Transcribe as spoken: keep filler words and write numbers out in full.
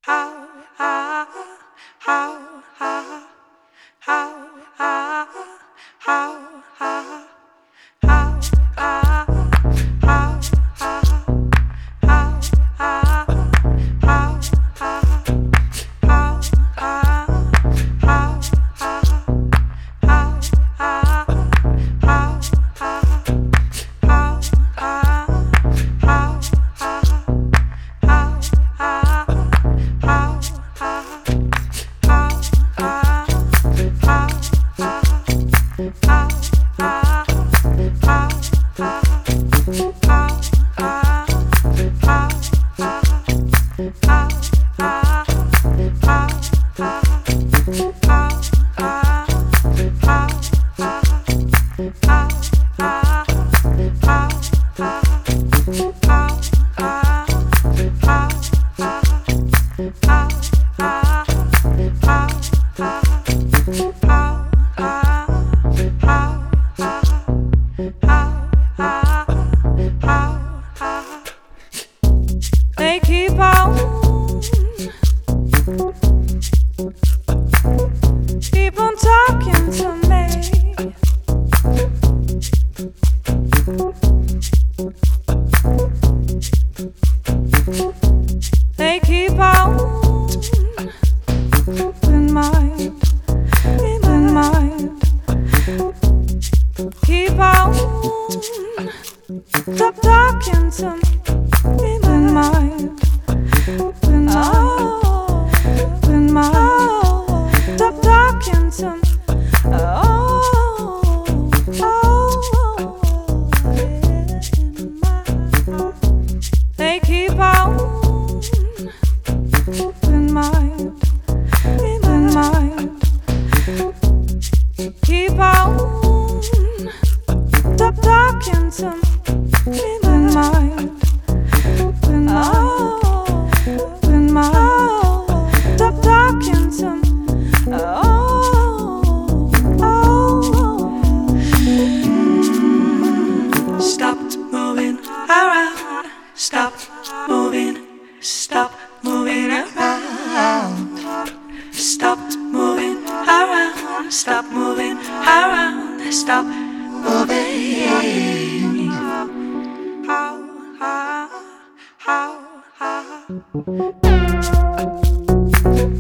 They keep on, keep on talking to me. They keep on in mind, in mind. Keep on stop talking to me. In mind, in mind, in mind. Stop talking to me. Oh, oh, in mind. They keep on in mind, in mind. Keep on stop talking to me. In mind. Oh, in my stop talking to me. Oh, oh, stop moving around. Stop moving. Stop moving around. Stop moving around. Stop moving around. Stop moving. how, how, how, how.